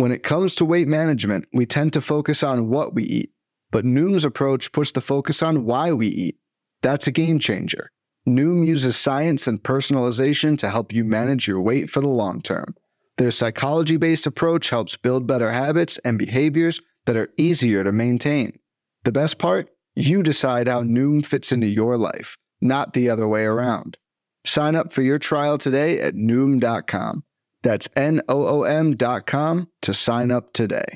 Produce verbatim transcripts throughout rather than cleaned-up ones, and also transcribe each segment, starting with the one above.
When it comes to weight management, we tend to focus on what we eat, but Noom's approach puts the focus on why we eat. That's a game changer. Noom uses science and personalization to help you manage your weight for the long term. Their psychology-based approach helps build better habits and behaviors that are easier to maintain. The best part? You decide how Noom fits into your life, not the other way around. Sign up for your trial today at Noom dot com. That's N O O M dot com to sign up today.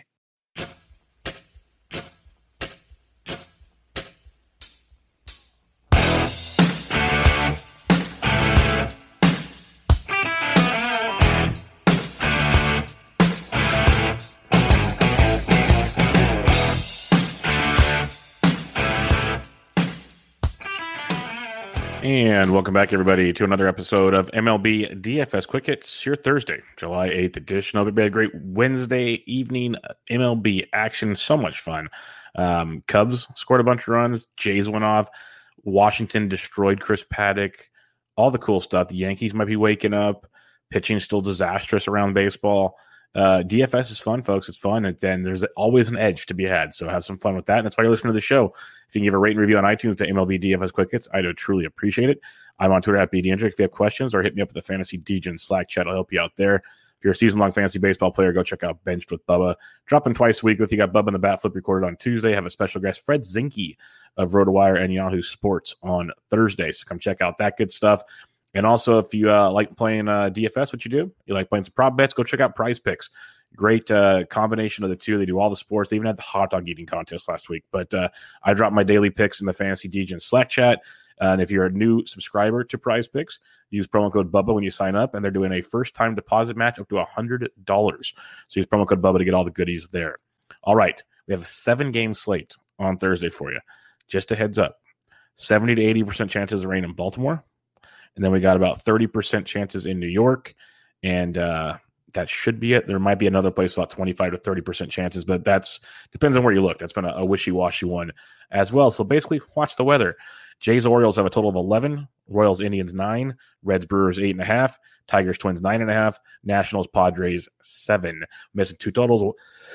And welcome back, everybody, to another episode of M L B D F S Quick Hits, your Thursday, July eighth edition. Hope you had a great Wednesday evening M L B action. So much fun. Um, Cubs scored a bunch of runs. Jays went off. Washington destroyed Chris Paddock. All the cool stuff. The Yankees might be waking up. Pitching still disastrous around baseball. Uh, D F S is fun, folks. It's fun, and, and there's always an edge to be had. So have some fun with that. And that's why you're listening to the show. If you can give a rate and review on iTunes to M L B D F S Quick Hits, I'd truly appreciate it. I'm on Twitter at B D Hendrick. If you have questions, or hit me up at the Fantasy D Gen Slack chat, I'll help you out there. If you're a season-long fantasy baseball player, go check out Benched with Bubba. Dropping twice a week with you. Got Bubba in the Bat Flip recorded on Tuesday. Have a special guest, Fred Zinke of RotoWire and Yahoo Sports on Thursday. So come check out that good stuff. And also, if you uh, like playing uh, D F S, what you do, you like playing some prop bets, go check out Prize Picks. Great uh, combination of the two. They do all the sports. They even had the hot dog eating contest last week. But uh, I dropped my daily picks in the Fantasy D Gen Slack chat. Uh, and if you're a new subscriber to Prize Picks, use promo code Bubba when you sign up. And they're doing a first-time deposit match up to one hundred dollars. So use promo code Bubba to get all the goodies there. All right. We have a seven-game slate on Thursday for you. Just a heads up. seventy to eighty percent chances of rain in Baltimore. And then we got about thirty percent chances in New York. And uh, that should be it. There might be another place about twenty-five to thirty percent chances, but that's depends on where you look. That's been a, a wishy-washy one as well. So basically, watch the weather. Jays Orioles have a total of eleven. Royals Indians nine. Reds Brewers eight and a half. Tigers Twins nine and a half. Nationals Padres seven. Missing two totals.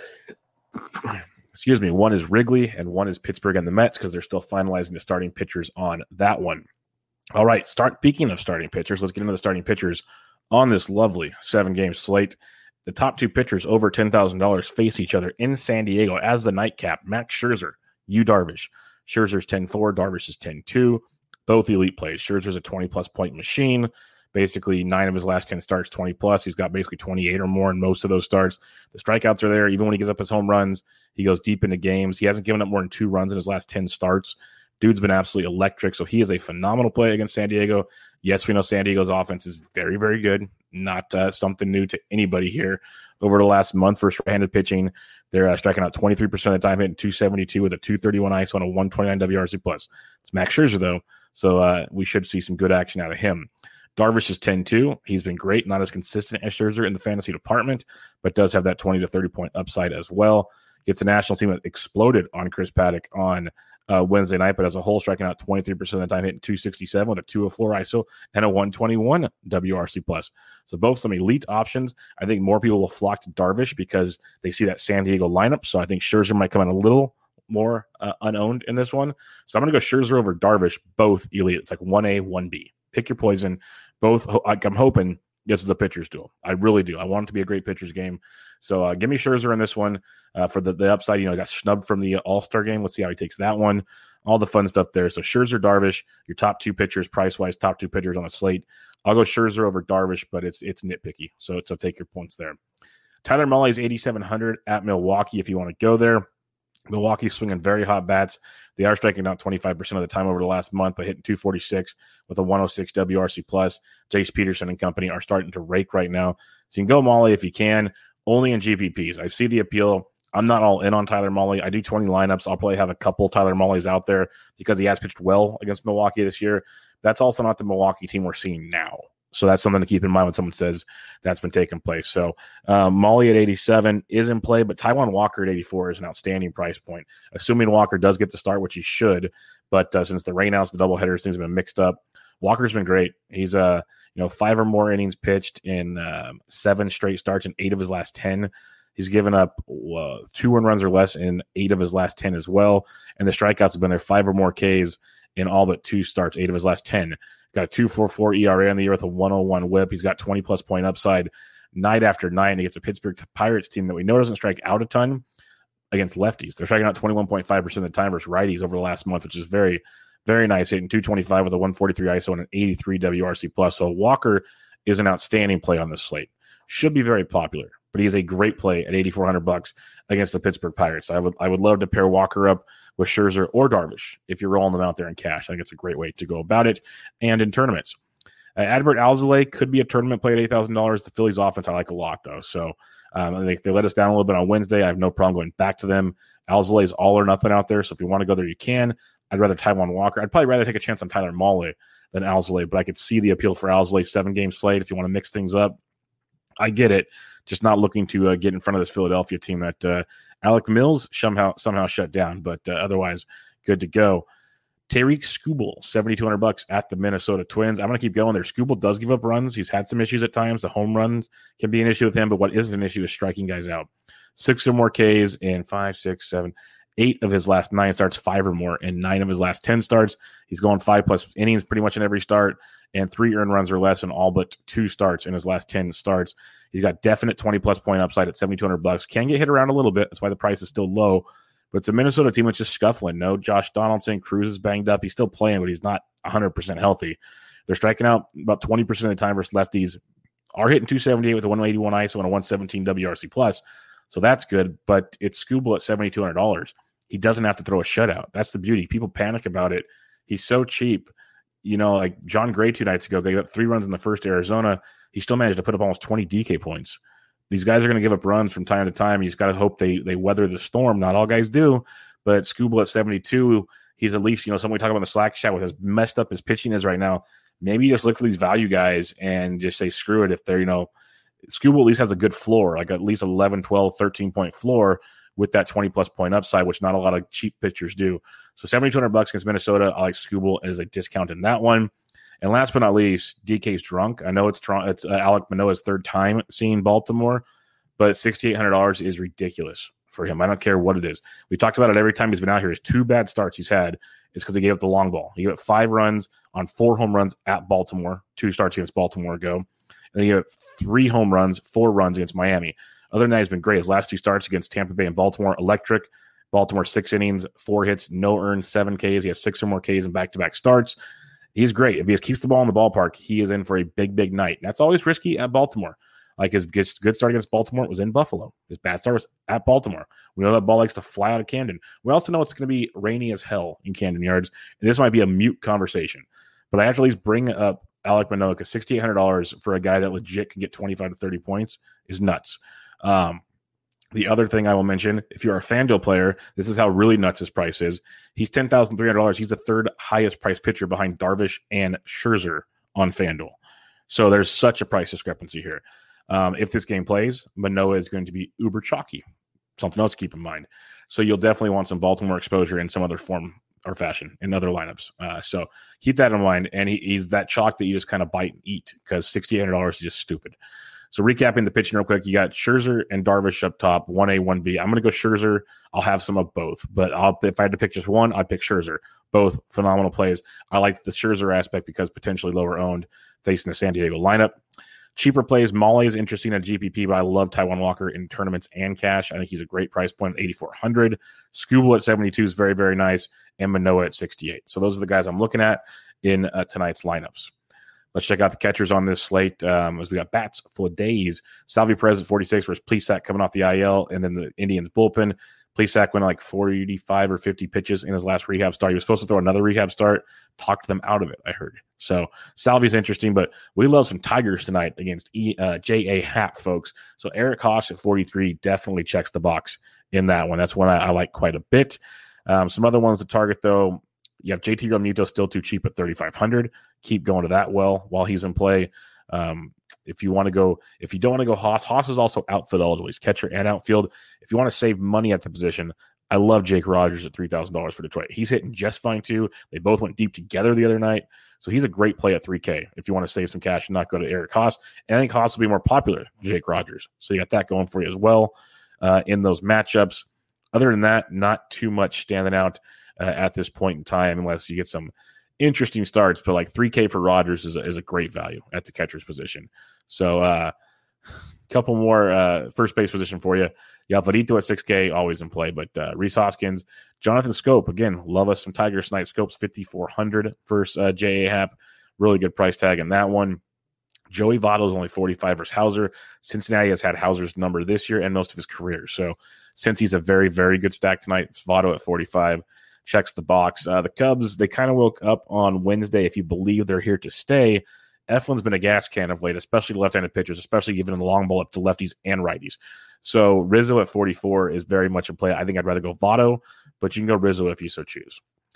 Excuse me. One is Wrigley and one is Pittsburgh and the Mets because they're still finalizing the starting pitchers on that one. All right. Start. Speaking of starting pitchers, let's get into the starting pitchers on this lovely seven-game slate. The top two pitchers over ten thousand dollars face each other in San Diego as the nightcap. Max Scherzer, Yu Darvish. Scherzer's ten four, Darvish is ten two. Both elite plays. Scherzer's a twenty-plus point machine. Basically, nine of his last ten starts, twenty-plus. He's got basically twenty-eight or more in most of those starts. The strikeouts are there. Even when he gives up his home runs, he goes deep into games. He hasn't given up more than two runs in his last ten starts. Dude's been absolutely electric, so he is a phenomenal play against San Diego. Yes, we know San Diego's offense is very, very good. Not uh, something new to anybody here. Over the last month for right-handed pitching, they're uh, striking out twenty-three percent of the time, hitting two seventy-two with a two thirty-one I S O and a one twenty-nine W R C plus. It's Max Scherzer, though, so uh, we should see some good action out of him. Darvish is ten two. He's been great, not as consistent as Scherzer in the fantasy department, but does have that twenty to thirty point upside as well. Gets a national team that exploded on Chris Paddock on uh, Wednesday night, but as a whole, striking out twenty-three percent of the time, hitting two sixty-seven with a two oh four I S O and a one twenty-one W R C plus. So both some elite options. I think more people will flock to Darvish because they see that San Diego lineup. So I think Scherzer might come in a little more uh, unowned in this one. So I'm going to go Scherzer over Darvish, both elite. It's like one A, one B. Pick your poison. Both, I'm hoping this is a pitcher's duel. I really do. I want it to be a great pitcher's game. So uh, give me Scherzer in this one uh, for the, the upside. You know, I got snubbed from the All-Star game. Let's see how he takes that one. All the fun stuff there. So Scherzer, Darvish, your top two pitchers, price-wise, top two pitchers on the slate. I'll go Scherzer over Darvish, but it's it's nitpicky. So, so take your points there. Tyler Mully's eighty-seven hundred at Milwaukee if you want to go there. Milwaukee's swinging very hot bats. They are striking out twenty-five percent of the time over the last month, but hitting two forty-six with a one oh six W R C plus. Jace Peterson and company are starting to rake right now. So you can go Mully if you can, only in G P Ps. I see the appeal. I'm not all in on Tyler Mully. I do twenty lineups. I'll probably have a couple Tyler Mullys out there because he has pitched well against Milwaukee this year. That's also not the Milwaukee team we're seeing now. So that's something to keep in mind when someone says that's been taking place. So um, Mully at eighty-seven is in play, but Taijuan Walker at eighty-four is an outstanding price point. Assuming Walker does get the start, which he should, but uh, since the rainouts, the doubleheaders, things have been mixed up. Walker's been great. He's uh, you know five or more innings pitched in uh, seven straight starts in eight of his last ten. He's given up uh, two earned runs or less in eight of his last ten as well. And the strikeouts have been there five or more Ks in all but two starts, eight of his last ten. Got a two point four four E R A on the year with a one oh one whip. He's got twenty plus point upside night after night against a Pittsburgh Pirates team that we know doesn't strike out a ton against lefties. They're striking out twenty-one point five percent of the time versus righties over the last month, which is very, very nice. Hitting two twenty-five with a one forty-three I S O and an eighty-three W R C plus. So Walker is an outstanding play on this slate. Should be very popular, but he's a great play at eighty-four hundred bucks against the Pittsburgh Pirates. I would I would love to pair Walker up with Scherzer or Darvish if you're rolling them out there in cash. I think it's a great way to go about it. And in tournaments, uh, Adbert Alzolay could be a tournament play at eight thousand dollars. The Phillies offense I like a lot, though. So um, they, they let us down a little bit on Wednesday. I have no problem going back to them. Alzolay is all or nothing out there, so if you want to go there, you can. I'd rather Taijuan Walker. I'd probably rather take a chance on Tyler Mahle than Alzolay, but I could see the appeal for Alzolay. Seven-game slate if you want to mix things up. I get it. Just not looking to uh, get in front of this Philadelphia team that uh, Alec Mills somehow somehow shut down, but uh, otherwise good to go. Tariq Skubal, seventy-two hundred bucks at the Minnesota Twins. I'm going to keep going there. Skubal does give up runs. He's had some issues at times. The home runs can be an issue with him, but what isn't an issue is striking guys out. Six or more Ks in five, six, seven, eight of his last nine starts, five or more in nine of his last ten starts. He's going five plus innings pretty much in every start, and three earned runs or less in all but two starts in his last ten starts. He's got definite twenty plus point upside at seventy-two hundred bucks. Can get hit around a little bit. That's why the price is still low. But it's a Minnesota team that's just scuffling. No Josh Donaldson. Cruz is banged up. He's still playing, but he's not one hundred percent healthy. They're striking out about twenty percent of the time versus lefties. Are hitting two seventy-eight with a one eighty-one I S O and a one seventeen W R C plus. So that's good. But it's Skubal at seventy-two hundred dollars. He doesn't have to throw a shutout. That's the beauty. People panic about it. He's so cheap. You know, like John Gray two nights ago gave up three runs in the first Arizona. He still managed to put up almost twenty D K points. These guys are going to give up runs from time to time. He's got to hope they they weather the storm. Not all guys do, but Skubal at seventy-two, he's at least, you know, someone we talk about in the Slack chat with as messed up as pitching is right now. Maybe you just look for these value guys and just say, screw it. If they're, you know, Skubal at least has a good floor, like at least eleven, twelve, thirteen point floor with that twenty plus point upside, which not a lot of cheap pitchers do. So seventy-two hundred bucks against Minnesota. I like Skubal as a discount in that one. And last but not least, D K's drunk. I know it's it's uh, Alek Manoah's third time seeing Baltimore, but sixty-eight hundred dollars is ridiculous for him. I don't care what it is. We talked about it every time he's been out here. His two bad starts he's had is because he gave up the long ball. He gave up five runs on four home runs at Baltimore, two starts against Baltimore ago. And then he gave up three home runs, four runs against Miami. Other than that, he's been great. His last two starts against Tampa Bay and Baltimore, electric. Baltimore, six innings, four hits, no earned, seven Ks. He has six or more Ks in back-to-back starts. He's great. If he just keeps the ball in the ballpark, he is in for a big, big night. That's always risky at Baltimore. Like his good start against Baltimore was in Buffalo. His bad start was at Baltimore. We know that ball likes to fly out of Camden. We also know it's going to be rainy as hell in Camden Yards. And this might be a mute conversation. But I have to at least bring up Alek Manoah because sixty-eight hundred dollars for a guy that legit can get twenty-five to thirty points is nuts. Um, the other thing I will mention, if you're a FanDuel player, this is how really nuts his price is. He's ten thousand three hundred dollars. He's the third highest priced pitcher behind Darvish and Scherzer on FanDuel. So there's such a price discrepancy here. Um, if this game plays, Manoah is going to be uber chalky. Something else to keep in mind. So you'll definitely want some Baltimore exposure in some other form or fashion in other lineups. Uh, so keep that in mind. And he, he's that chalk that you just kind of bite and eat because sixty-eight hundred dollars is just stupid. So recapping the pitching real quick, you got Scherzer and Darvish up top, one A, one B. I'm going to go Scherzer. I'll have some of both, but I'll, if I had to pick just one, I'd pick Scherzer. Both phenomenal plays. I like the Scherzer aspect because potentially lower owned facing the San Diego lineup. Cheaper plays, Mahle is interesting at G P P, but I love Taijuan Walker in tournaments and cash. I think he's a great price point at eighty-four hundred. Skubal at seventy-two is very, very nice, and Manoah at sixty-eight. So those are the guys I'm looking at in uh, tonight's lineups. Let's check out the catchers on this slate um, as we got bats for days. Salvi Perez at forty-six versus Plesac coming off the I L, and then the Indians bullpen. Plesac went like forty-five or fifty pitches in his last rehab start. He was supposed to throw another rehab start, talked them out of it, I heard. So Salvi's interesting, but we love some Tigers tonight against e, uh, J A. Happ, folks. So Eric Haas at forty-three definitely checks the box in that one. That's one I, I like quite a bit. Um, some other ones to target, though. You have J T Realmuto still too cheap at thirty-five hundred. Keep going to that well while he's in play. Um, if you want to go, if you don't want to go Haas, Haas is also outfield eligible. He's catcher and outfield. If you want to save money at the position, I love Jake Rogers at three thousand dollars for Detroit. He's hitting just fine too. They both went deep together the other night. So he's a great play at three K if you want to save some cash and not go to Eric Haas. And I think Haas will be more popular than Jake Rogers. So you got that going for you as well. uh, in those matchups. Other than that, not too much standing out uh, at this point in time, unless you get some interesting starts. But like three K for Rodgers is a, is a great value at the catcher's position. So a uh, couple more uh, first base position for you. You have Alvarito at six K, always in play, but uh, Rhys Hoskins, Jonathan Scope, again, love us some Tigers tonight. Scope's fifty-four hundred versus uh, J A. Happ. Really good price tag in that one. Joey Votto is only forty-five versus Hauser. Cincinnati has had Hauser's number this year and most of his career. So since he's a very, very good stack tonight, Votto at forty-five checks the box. Uh, the Cubs, they kind of woke up on Wednesday. If you believe they're here to stay, Eflin's been a gas can of late, especially left-handed pitchers, especially giving the long ball up to lefties and righties. So Rizzo at forty-four is very much a play. I think I'd rather go Votto, but you can go Rizzo if you so choose.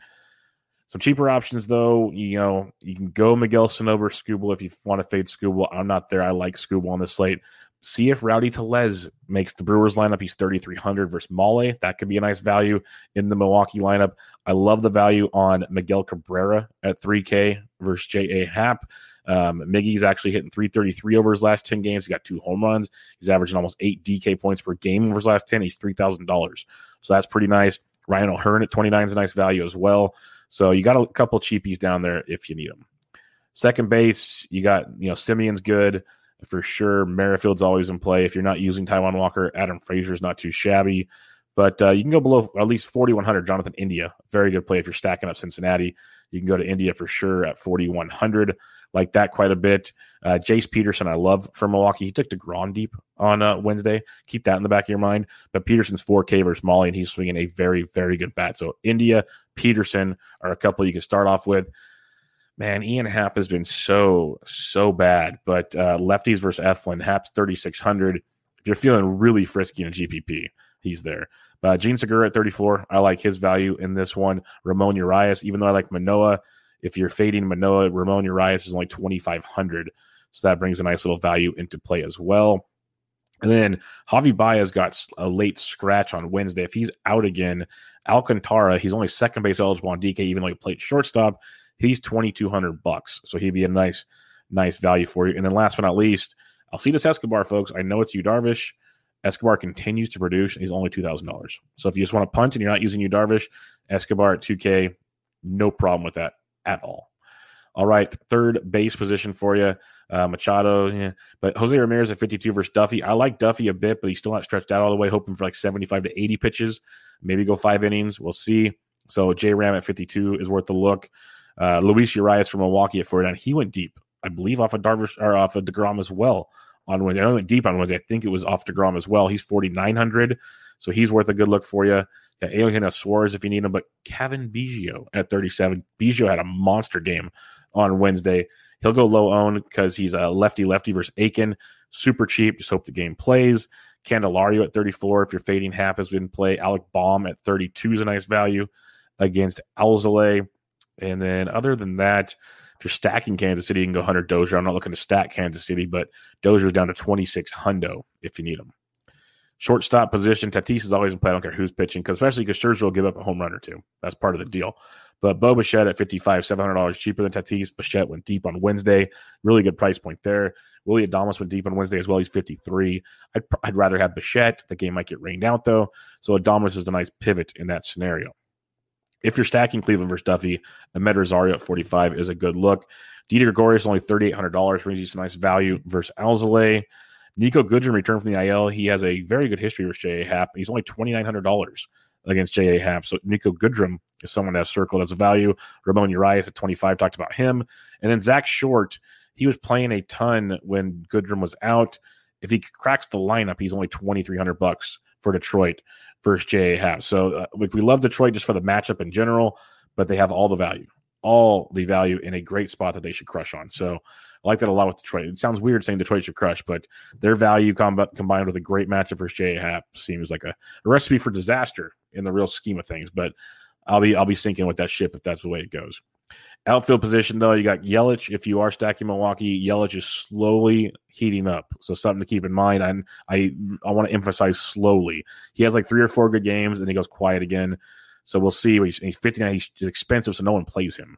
Some cheaper options, though, you know, you can go Miguel Sano over Skubal if you want to fade Skubal. I'm not there. I like Skubal on this slate. See if Rowdy Tellez makes the Brewers lineup. He's thirty-three hundred versus Mole. That could be a nice value in the Milwaukee lineup. I love the value on Miguel Cabrera at three K versus J A. Happ. Um, Miggy's actually hitting three thirty-three over his last ten games. He got two home runs. He's averaging almost eight D K points per game over his last ten. He's three thousand dollars. So that's pretty nice. Ryan O'Hearn at twenty-nine is a nice value as well. So you got a couple cheapies down there if you need them. Second base, you got, you know, Simeon's good for sure. Merrifield's always in play. If you're not using Taijuan Walker, Adam Frazier's not too shabby. But uh, you can go below at least forty-one hundred. Jonathan India, very good play if you're stacking up Cincinnati. You can go to India for sure at forty-one hundred. Like that quite a bit. Uh, Jace Peterson, I love for Milwaukee. He took DeGrom deep on uh, Wednesday. Keep that in the back of your mind. But Peterson's four K versus Molly, and he's swinging a very, very good bat. So India, Peterson are a couple you can start off with. Man, Ian Happ has been so, so bad. But uh, lefties versus Eflin, Happ's thirty-six hundred. If you're feeling really frisky in a G P P, he's there. Uh, Gene Segura at thirty-four. I like his value in this one. Ramon Urias, even though I like Manoah, if you're fading Manoah, Ramon Urias is only twenty-five hundred. So that brings a nice little value into play as well. And then Javi Baez got a late scratch on Wednesday. If he's out again, Alcantara, he's only second base eligible on D K, even though he played shortstop. He's twenty-two hundred bucks. So he'd be a nice, nice value for you. And then last but not least, Alcides Escobar, folks. I know it's Yu Darvish. Escobar continues to produce, and he's only two thousand dollars. So if you just want to punt and you're not using Yu Darvish, Escobar at two K, no problem with that at all. All right, third base position for you, uh, Machado. Yeah. But Jose Ramirez at fifty-two versus Duffy. I like Duffy a bit, but he's still not stretched out all the way, hoping for like seventy-five to eighty pitches. Maybe go five innings. We'll see. So J-Ram at fifty-two is worth the look. Uh, Luis Urias from Milwaukee at forty-nine. He went deep, I believe, off of Darvish or off of DeGrom as well on Wednesday. I know he went deep on Wednesday. I think it was off DeGrom as well. He's forty-nine hundred, so he's worth a good look for you. Got Eugenio Suarez if you need him, but Kevin Biggio at thirty-seven. Biggio had a monster game on Wednesday. He'll go low owned because he's a lefty-lefty versus Aiken. Super cheap. Just hope the game plays. Candelario at thirty-four. If you're fading, Happ has been play. Alec Baum at thirty-two is a nice value against Alzolay. And then other than that, if you're stacking Kansas City, you can go Hunter Dozier. I'm not looking to stack Kansas City, but Dozier's down to twenty-six hundo if you need him. Shortstop position, Tatis is always in play. I don't care who's pitching, because especially because Scherzer will give up a home run or two. That's part of the deal. But Bo Bichette at fifty-five, seven hundred dollars cheaper than Tatis. Bichette went deep on Wednesday. Really good price point there. Willie Adames went deep on Wednesday as well. He's fifty-three. I'd, I'd rather have Bichette. The game might get rained out, though. So Adames is a nice pivot in that scenario. If you're stacking Cleveland versus Duffy, Ahmed Rosario at forty-five is a good look. Didi Gregorius only thirty-eight hundred dollars, brings you some nice value versus Alzolay. Nico Goodrum returned from the I L. He has a very good history with J A. Happ. He's only twenty-nine hundred dollars against J A. Happ. So Nico Goodrum is someone that's circled as a value. Ramon Urias at twenty-five, talked about him. And then Zach Short, he was playing a ton when Goodrum was out. If he cracks the lineup, he's only twenty-three hundred bucks for Detroit versus J A. Happ. So uh, we love Detroit just for the matchup in general, but they have all the value, all the value in a great spot that they should crush on. So I like that a lot with Detroit. It sounds weird saying Detroit should crush, but their value comb- combined with a great matchup versus J A. Happ seems like a, a recipe for disaster in the real scheme of things. But I'll be I'll be sinking with that ship if that's the way it goes. Outfield position, though, you got Yelich. If you are stacking Milwaukee, Yelich is slowly heating up. So something to keep in mind. And I I want to emphasize slowly. He has like three or four good games, and he goes quiet again. So we'll see. He's, he's fifty-nine. He's expensive, so no one plays him.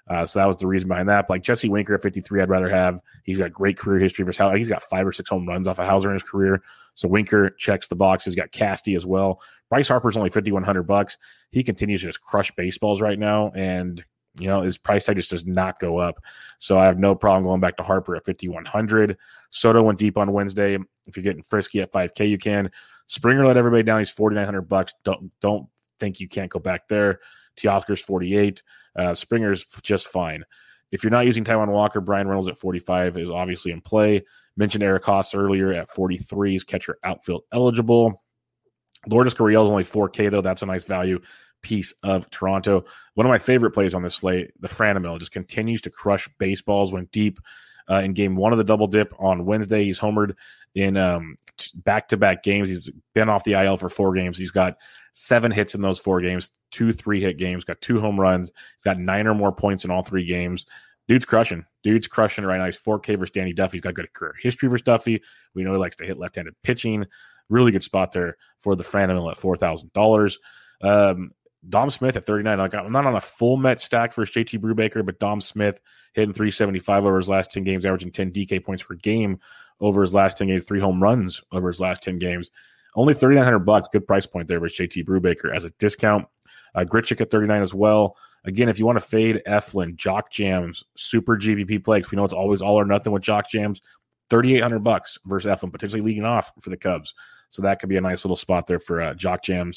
Uh, so that was the reason behind that. But like Jesse Winker at fifty-three, I'd rather have. He's got great career history for Hauser. He's got five or six home runs off of Hauser in his career. So Winker checks the box. He's got Casty as well. Bryce Harper's only fifty-one hundred bucks. He continues to just crush baseballs right now, and you know his price tag just does not go up. So I have no problem going back to Harper at fifty-one hundred. Soto went deep on Wednesday. If you're getting frisky at five K, you can. Springer let everybody down. He's forty-nine hundred bucks. Don't don't think you can't go back there. Teoscar's forty-eight. Uh, Springer's just fine. If you're not using Taijuan Walker, Brian Reynolds at forty-five is obviously in play. Mentioned Eric Haas earlier at forty-three. He's catcher outfield eligible. Lourdes Gurriel is only four K, though. That's a nice value piece of Toronto. One of my favorite plays on this slate, the Franmil, just continues to crush baseballs. Went deep uh, in game one of the double dip on Wednesday. He's homered in um, back-to-back games. He's been off the I L for four games. He's got seven hits in those four games, two three-hit games, got two home runs. He's got nine or more points in all three games. Dude's crushing. Dude's crushing right now. He's four K versus Danny Duffy. He's got good career history versus Duffy. We know he likes to hit left-handed pitching. Really good spot there for the Franmil at four thousand dollars. Um, Dom Smith at thirty-nine. Like, I'm not on a full Met stack for J T Brubaker, but Dom Smith hitting three seventy-five over his last ten games, averaging ten D K points per game over his last ten games, three home runs over his last ten games. Only thirty-nine hundred bucks. Good price point there versus J T Brubaker as a discount. Uh, Grichuk at thirty-nine as well. Again, if you want to fade Eflin, Jock Jams, super G B P play, because we know it's always all or nothing with Jock Jams, thirty-eight hundred bucks versus Eflin, potentially leading off for the Cubs. So that could be a nice little spot there for uh, Jock Jams.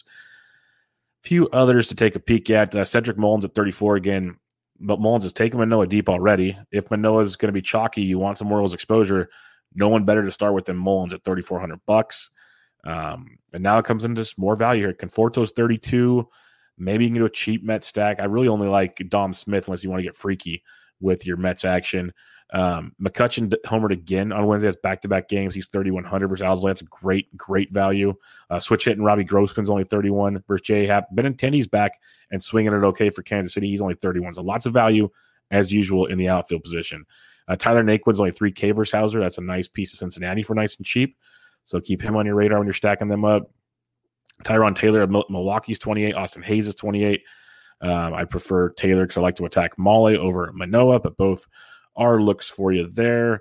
Few others to take a peek at. Uh, Cedric Mullins at thirty-four again, but Mullins has taken Manoah deep already. If Manoah is going to be chalky, you want some Orioles exposure. No one better to start with than Mullins at thirty-four hundred bucks. Um, and now it comes into just more value here. Conforto's thirty-two. Maybe you can do a cheap Mets stack. I really only like Dom Smith unless you want to get freaky with your Mets action. Um, McCutchen homered again on Wednesday. Has back-to-back games. He's thirty-one hundred versus Owsley. That's a great, great value. Uh, switch hitting Robbie Grossman's only thirty-one versus J Happ. Benintendi's back and swinging it okay for Kansas City. He's only thirty-one. So lots of value as usual in the outfield position. Uh, Tyler Naquin's only three K versus Hauser. That's a nice piece of Cincinnati for nice and cheap. So keep him on your radar when you're stacking them up. Tyron Taylor of Milwaukee's twenty-eight. Austin Hayes is twenty-eight. Um, I prefer Taylor because I like to attack Molly over Manoah, but both are looks for you there.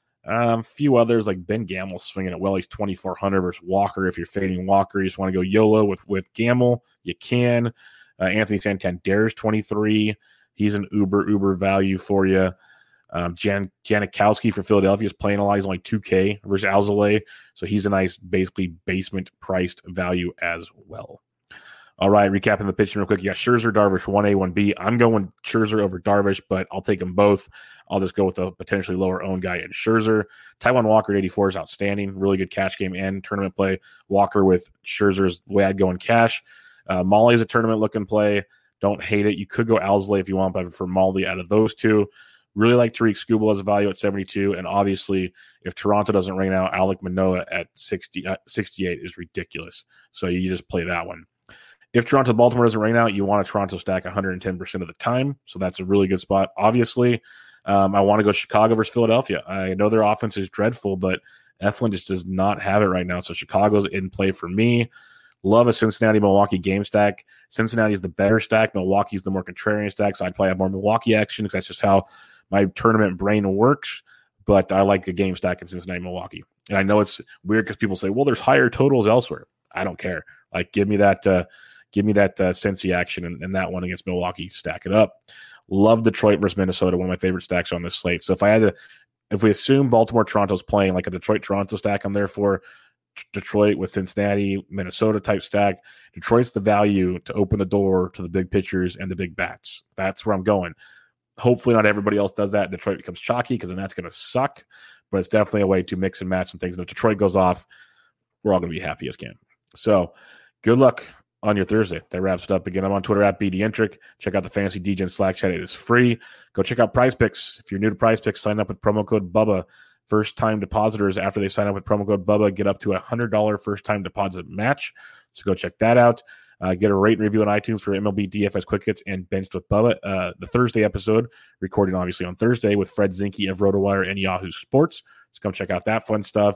A um, few others like Ben Gamble swinging it well. He's twenty-four hundred versus Walker. If you're fading Walker, you just want to go YOLO with, with Gamble, you can. Uh, Anthony Santander's twenty-three. He's an uber, uber value for you. Um, Jan Janikowski for Philadelphia is playing a lot. He's only two K versus Alzolay. So he's a nice, basically basement-priced value as well. All right, recapping the pitching real quick. You got Scherzer, Darvish, one A, one B. I'm going Scherzer over Darvish, but I'll take them both. I'll just go with a potentially lower-owned guy in Scherzer. Taijuan Walker at eighty-four is outstanding. Really good cash game and tournament play. Walker with Scherzer's way I'd go in cash. Uh, Molly's a tournament-looking play. Don't hate it. You could go Alzolay if you want, but I prefer Molly out of those two. Really like Tariq Skubal as a value at seventy-two. And obviously, if Toronto doesn't ring out, Alek Manoah at sixty, uh, sixty-eight is ridiculous. So you just play that one. If Toronto Baltimore doesn't rain out, you want a Toronto stack one hundred ten percent of the time. So that's a really good spot. Obviously, um, I want to go Chicago versus Philadelphia. I know their offense is dreadful, but Eflin just does not have it right now. So Chicago's in play for me. Love a Cincinnati-Milwaukee game stack. Cincinnati is the better stack. Milwaukee's the more contrarian stack. So I'd play more Milwaukee action because that's just how my tournament brain works. But I like a game stack in Cincinnati-Milwaukee. And I know it's weird because people say, well, there's higher totals elsewhere. I don't care. Like, give me that uh, – Give me that uh, Cincy action and, and that one against Milwaukee. Stack it up. Love Detroit versus Minnesota. One of my favorite stacks on this slate. So if I had to, if we assume Baltimore, Toronto's playing like a Detroit, Toronto stack, I'm there for Detroit with Cincinnati, Minnesota type stack. Detroit's the value to open the door to the big pitchers and the big bats. That's where I'm going. Hopefully not everybody else does that. Detroit becomes chalky because then that's going to suck. But it's definitely a way to mix and match some things. And if Detroit goes off, we're all going to be happy as can. So good luck on your Thursday. That wraps it up. Again, I'm on Twitter at BDentric. Check out the Fantasy D Gen Slack chat. It is free. Go check out Prize Picks. If you're new to Prize Picks, sign up with promo code BUBBA. First-time depositors, after they sign up with promo code BUBBA, get up to a one hundred dollars first-time deposit match. So go check that out. Uh, get a rate and review on iTunes for M L B D F S Quick Hits and Benched with Bubba. Uh, the Thursday episode, recorded obviously on Thursday with Fred Zinke of RotoWire and Yahoo Sports. So come check out that fun stuff.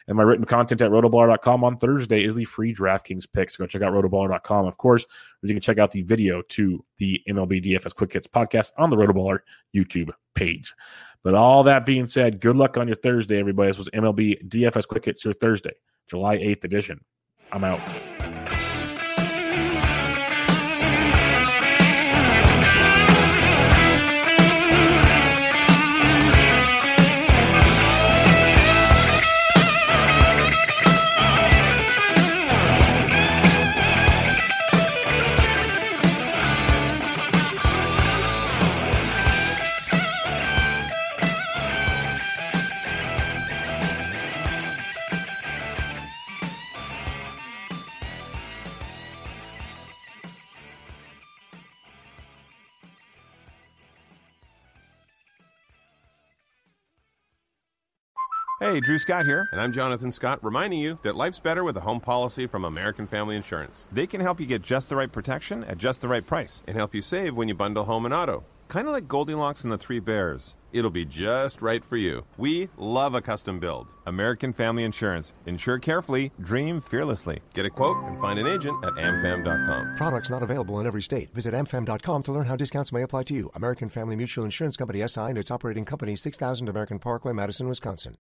And my written content at rotoballer dot com on Thursday is the free DraftKings picks. Go check out rotoballer dot com, of course, where you can check out the video to the M L B D F S Quick Hits podcast on the Rotoballer YouTube page. But all that being said, good luck on your Thursday, everybody. This was M L B D F S Quick Hits, your Thursday, July eighth edition. I'm out. Hey, Drew Scott here, and I'm Jonathan Scott, reminding you that life's better with a home policy from American Family Insurance. They can help you get just the right protection at just the right price and help you save when you bundle home and auto. Kind of like Goldilocks and the Three Bears. It'll be just right for you. We love a custom build. American Family Insurance. Insure carefully, dream fearlessly. Get a quote and find an agent at am fam dot com. Products not available in every state. Visit am fam dot com to learn how discounts may apply to you. American Family Mutual Insurance Company, S I and its operating company, six thousand American Parkway, Madison, Wisconsin.